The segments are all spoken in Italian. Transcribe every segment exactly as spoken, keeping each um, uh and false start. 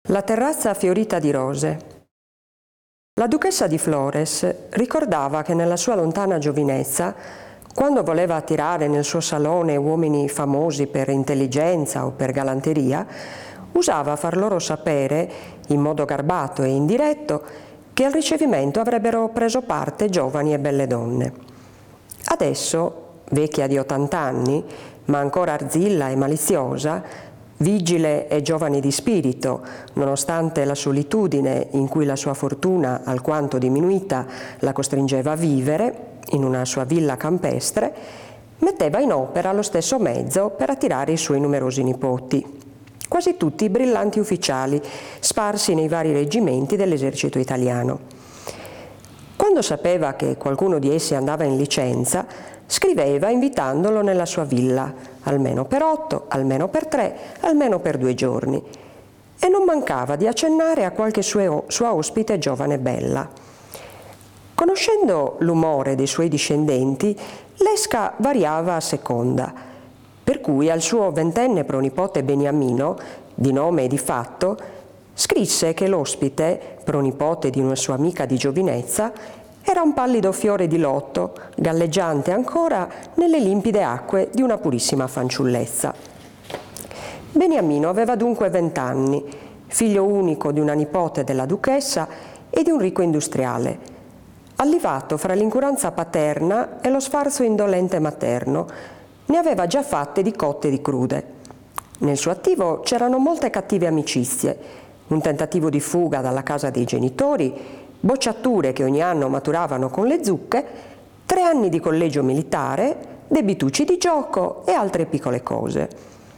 La terrazza fiorita di rose. La duchessa di Flores ricordava che nella sua lontana giovinezza, quando voleva attirare nel suo salone uomini famosi per intelligenza o per galanteria, usava far loro sapere, in modo garbato e indiretto, che al ricevimento avrebbero preso parte giovani e belle donne. Adesso, vecchia di ottanta anni, ma ancora arzilla e maliziosa, vigile e giovane di spirito, nonostante la solitudine in cui la sua fortuna, alquanto diminuita, la costringeva a vivere, in una sua villa campestre, metteva in opera lo stesso mezzo per attirare i suoi numerosi nipoti, quasi tutti brillanti ufficiali, sparsi nei vari reggimenti dell'esercito italiano. Quando sapeva che qualcuno di essi andava in licenza, scriveva invitandolo nella sua villa, almeno per otto, almeno per tre, almeno per due giorni, e non mancava di accennare a qualche sua, sua ospite giovane e bella. Conoscendo l'umore dei suoi discendenti, l'esca variava a seconda, per cui al suo ventenne pronipote Beniamino, di nome e di fatto, scrisse che l'ospite, pronipote di una sua amica di giovinezza, era un pallido fiore di lotto, galleggiante ancora nelle limpide acque di una purissima fanciullezza. Beniamino aveva dunque vent'anni, figlio unico di una nipote della duchessa e di un ricco industriale, allivato fra l'incuranza paterna e lo sfarzo indolente materno. Ne aveva già fatte di cotte e di crude. Nel suo attivo c'erano molte cattive amicizie, un tentativo di fuga dalla casa dei genitori, bocciature che ogni anno maturavano con le zucche, tre anni di collegio militare, debitucci di gioco e altre piccole cose.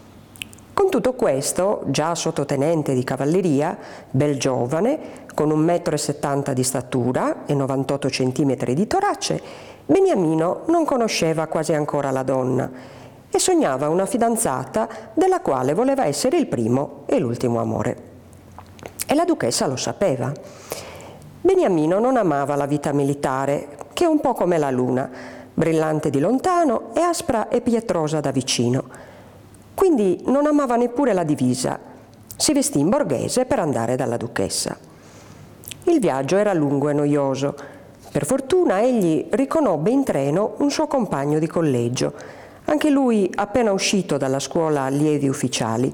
Con tutto questo, già sottotenente di cavalleria, bel giovane, con un metro e settanta di statura e novantotto centimetri di torace, Beniamino non conosceva quasi ancora la donna e sognava una fidanzata della quale voleva essere il primo e l'ultimo amore. E la duchessa lo sapeva. Beniamino non amava la vita militare, che è un po' come la luna, brillante di lontano e aspra e pietrosa da vicino. Quindi non amava neppure la divisa. Si vestì in borghese per andare dalla duchessa. Il viaggio era lungo e noioso. Per fortuna egli riconobbe in treno un suo compagno di collegio, anche lui appena uscito dalla scuola allievi ufficiali.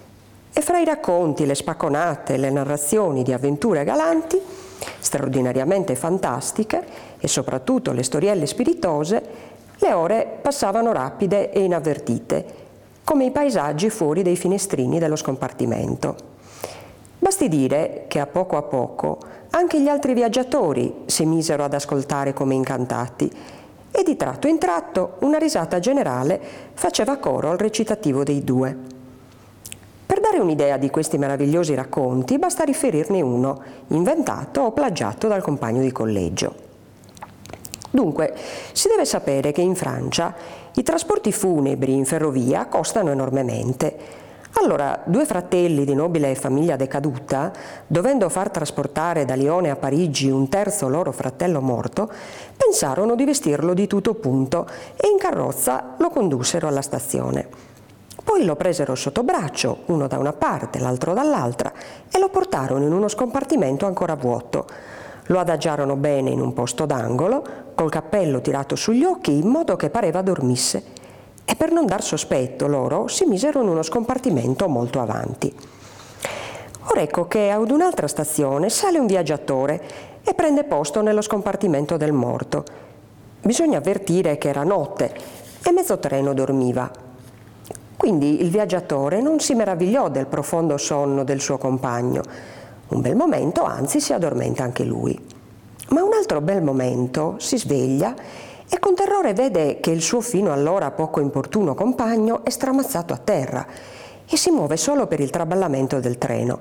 E fra i racconti, le spacconate, le narrazioni di avventure galanti, straordinariamente fantastiche, e soprattutto le storielle spiritose, le ore passavano rapide e inavvertite, come i paesaggi fuori dei finestrini dello scompartimento. Basti dire che a poco a poco anche gli altri viaggiatori si misero ad ascoltare come incantati, e di tratto in tratto una risata generale faceva coro al recitativo dei due. Per dare un'idea di questi meravigliosi racconti basta riferirne uno, inventato o plagiato dal compagno di collegio. Dunque, si deve sapere che in Francia i trasporti funebri in ferrovia costano enormemente. Allora, due fratelli di nobile famiglia decaduta, dovendo far trasportare da Lione a Parigi un terzo loro fratello morto, pensarono di vestirlo di tutto punto e in carrozza lo condussero alla stazione. Poi lo presero sotto braccio, uno da una parte, l'altro dall'altra, e lo portarono in uno scompartimento ancora vuoto. Lo adagiarono bene in un posto d'angolo, col cappello tirato sugli occhi in modo che pareva dormisse, e per non dar sospetto loro si misero in uno scompartimento molto avanti. Ora ecco che ad un'altra stazione sale un viaggiatore e prende posto nello scompartimento del morto. Bisogna avvertire che era notte e mezzo treno dormiva. Quindi il viaggiatore non si meravigliò del profondo sonno del suo compagno. Un bel momento, anzi, si addormenta anche lui. Ma un altro bel momento si sveglia e con terrore vede che il suo fino allora poco importuno compagno è stramazzato a terra e si muove solo per il traballamento del treno.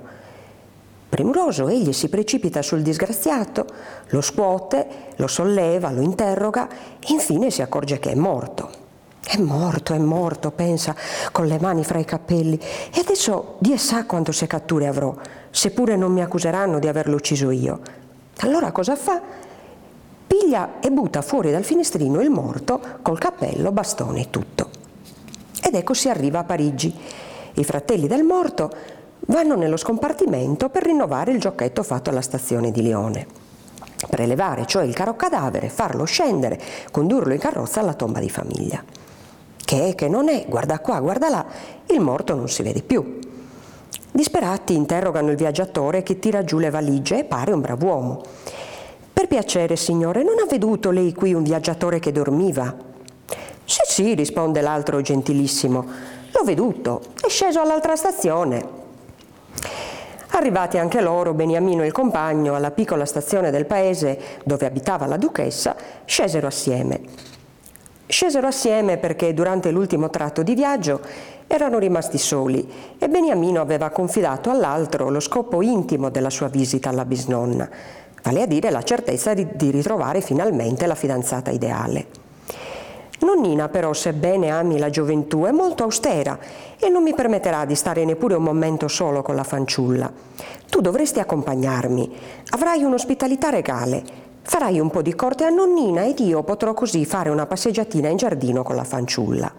Premuroso egli si precipita sul disgraziato, lo scuote, lo solleva, lo interroga e infine si accorge che è morto. È morto, è morto, pensa, con le mani fra i capelli. E adesso Dio sa quante seccature avrò, seppure non mi accuseranno di averlo ucciso io. Allora cosa fa? Piglia e butta fuori dal finestrino il morto col cappello, bastone e tutto. Ed ecco si arriva a Parigi. I fratelli del morto vanno nello scompartimento per rinnovare il giochetto fatto alla stazione di Lione. Prelevare cioè il caro cadavere, farlo scendere, condurlo in carrozza alla tomba di famiglia. Che è, che non è, guarda qua, guarda là, il morto non si vede più. Disperati interrogano il viaggiatore che tira giù le valigie e pare un brav'uomo. Per piacere, signore, non ha veduto lei qui un viaggiatore che dormiva? Sì, sì, risponde l'altro gentilissimo, l'ho veduto, è sceso all'altra stazione. Arrivati anche loro, Beniamino e il compagno, alla piccola stazione del paese dove abitava la duchessa, scesero assieme. Scesero assieme perché durante l'ultimo tratto di viaggio erano rimasti soli e Beniamino aveva confidato all'altro lo scopo intimo della sua visita alla bisnonna, vale a dire la certezza di, di ritrovare finalmente la fidanzata ideale. Nonnina però, sebbene ami la gioventù, è molto austera e non mi permetterà di stare neppure un momento solo con la fanciulla. Tu dovresti accompagnarmi, avrai un'ospitalità regale, farai un po' di corte a nonnina ed io potrò così fare una passeggiatina in giardino con la fanciulla.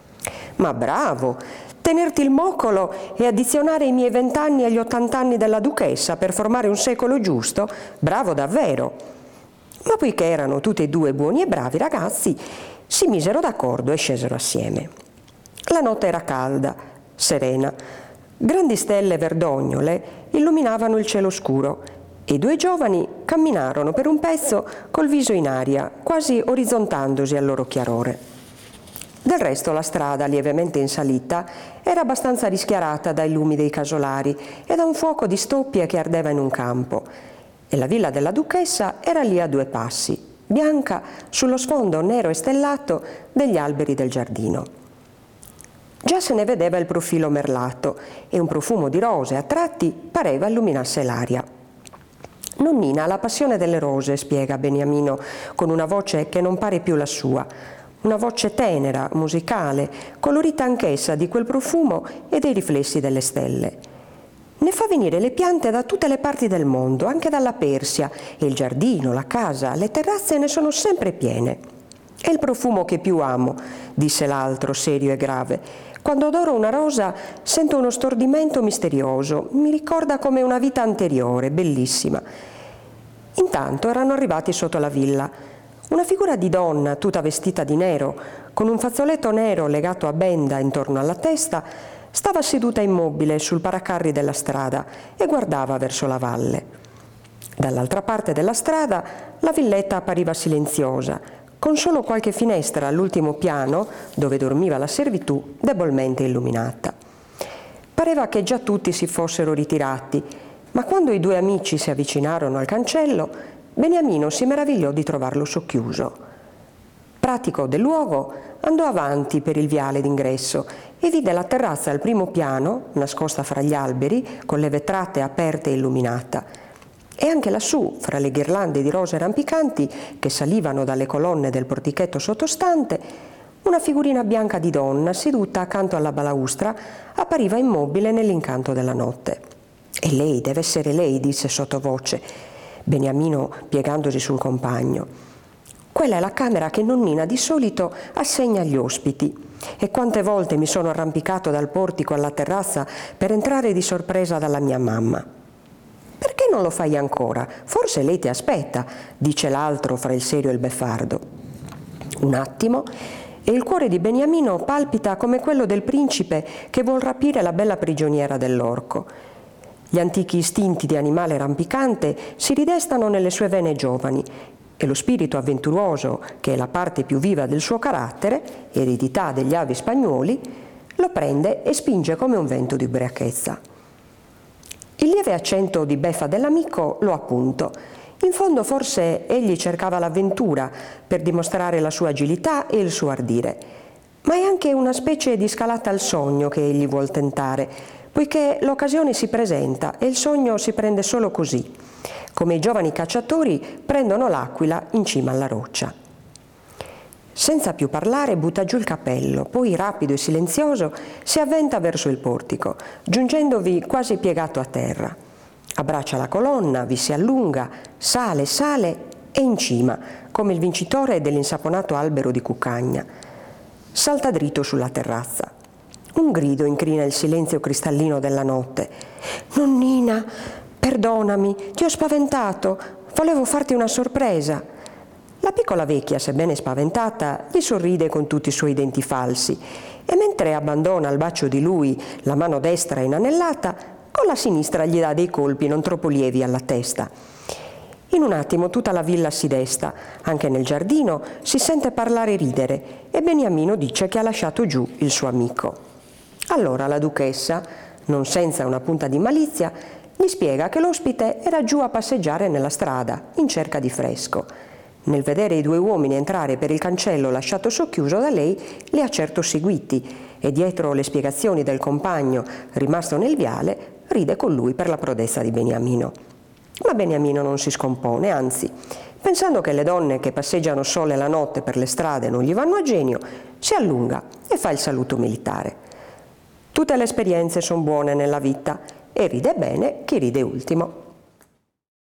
Ma bravo! Tenerti il moccolo e addizionare i miei vent'anni agli ottant'anni della duchessa per formare un secolo giusto? Bravo davvero! Ma poiché erano tutti e due buoni e bravi ragazzi, si misero d'accordo e scesero assieme. La notte era calda, serena. Grandi stelle verdognole illuminavano il cielo scuro e i due giovani camminarono per un pezzo col viso in aria, quasi orizzontandosi al loro chiarore. Del resto la strada, lievemente in salita, era abbastanza rischiarata dai lumi dei casolari e da un fuoco di stoppie che ardeva in un campo, e la villa della duchessa era lì a due passi, bianca sullo sfondo nero e stellato degli alberi del giardino. Già se ne vedeva il profilo merlato e un profumo di rose a tratti pareva illuminasse l'aria. Nonnina ha la passione delle rose, spiega Beniamino con una voce che non pare più la sua, una voce tenera, musicale, colorita anch'essa di quel profumo e dei riflessi delle stelle. Ne fa venire le piante da tutte le parti del mondo, anche dalla Persia, e il giardino, la casa, le terrazze ne sono sempre piene. È il profumo che più amo, disse l'altro, serio e grave. Quando odoro una rosa sento uno stordimento misterioso, mi ricorda come una vita anteriore, bellissima. Intanto erano arrivati sotto la villa. Una figura di donna, tutta vestita di nero, con un fazzoletto nero legato a benda intorno alla testa, stava seduta immobile sul paracarri della strada e guardava verso la valle. Dall'altra parte della strada la villetta appariva silenziosa, con solo qualche finestra all'ultimo piano, dove dormiva la servitù, debolmente illuminata. Pareva che già tutti si fossero ritirati, ma quando i due amici si avvicinarono al cancello, Beniamino si meravigliò di trovarlo socchiuso. Pratico del luogo, andò avanti per il viale d'ingresso e vide la terrazza al primo piano, nascosta fra gli alberi, con le vetrate aperte e illuminata. E anche lassù, fra le ghirlande di rose rampicanti che salivano dalle colonne del portichetto sottostante, una figurina bianca di donna seduta accanto alla balaustra appariva immobile nell'incanto della notte. «È lei, deve essere lei», disse sottovoce Beniamino piegandosi sul compagno. «Quella è la camera che nonnina di solito assegna agli ospiti. E quante volte mi sono arrampicato dal portico alla terrazza per entrare di sorpresa dalla mia mamma». «Perché non lo fai ancora? Forse lei ti aspetta», dice l'altro fra il serio e il beffardo. Un attimo e il cuore di Beniamino palpita come quello del principe che vuol rapire la bella prigioniera dell'orco. Gli antichi istinti di animale rampicante si ridestano nelle sue vene giovani e lo spirito avventuroso, che è la parte più viva del suo carattere, eredità degli avi spagnuoli, lo prende e spinge come un vento di ubriachezza. Il lieve accento di beffa dell'amico lo appunto. In fondo forse egli cercava l'avventura per dimostrare la sua agilità e il suo ardire, ma è anche una specie di scalata al sogno che egli vuol tentare, poiché l'occasione si presenta e il sogno si prende solo così, come i giovani cacciatori prendono l'aquila in cima alla roccia. Senza più parlare butta giù il cappello, poi rapido e silenzioso si avventa verso il portico, giungendovi quasi piegato a terra. Abbraccia la colonna, vi si allunga, sale, sale e in cima, come il vincitore dell'insaponato albero di cuccagna. Salta dritto sulla terrazza. Un grido incrina il silenzio cristallino della notte. «Nonnina, perdonami, ti ho spaventato, volevo farti una sorpresa». La piccola vecchia, sebbene spaventata, gli sorride con tutti i suoi denti falsi e mentre abbandona al bacio di lui la mano destra inanellata, con la sinistra gli dà dei colpi non troppo lievi alla testa. In un attimo tutta la villa si desta, anche nel giardino si sente parlare e ridere e Beniamino dice che ha lasciato giù il suo amico. Allora la duchessa, non senza una punta di malizia, gli spiega che l'ospite era giù a passeggiare nella strada in cerca di fresco. Nel vedere i due uomini entrare per il cancello lasciato socchiuso da lei, li ha certo seguiti e dietro le spiegazioni del compagno rimasto nel viale ride con lui per la prodezza di Beniamino. Ma Beniamino non si scompone, anzi, pensando che le donne che passeggiano sole la notte per le strade non gli vanno a genio, si allunga e fa il saluto militare. Tutte le esperienze sono buone nella vita e ride bene chi ride ultimo.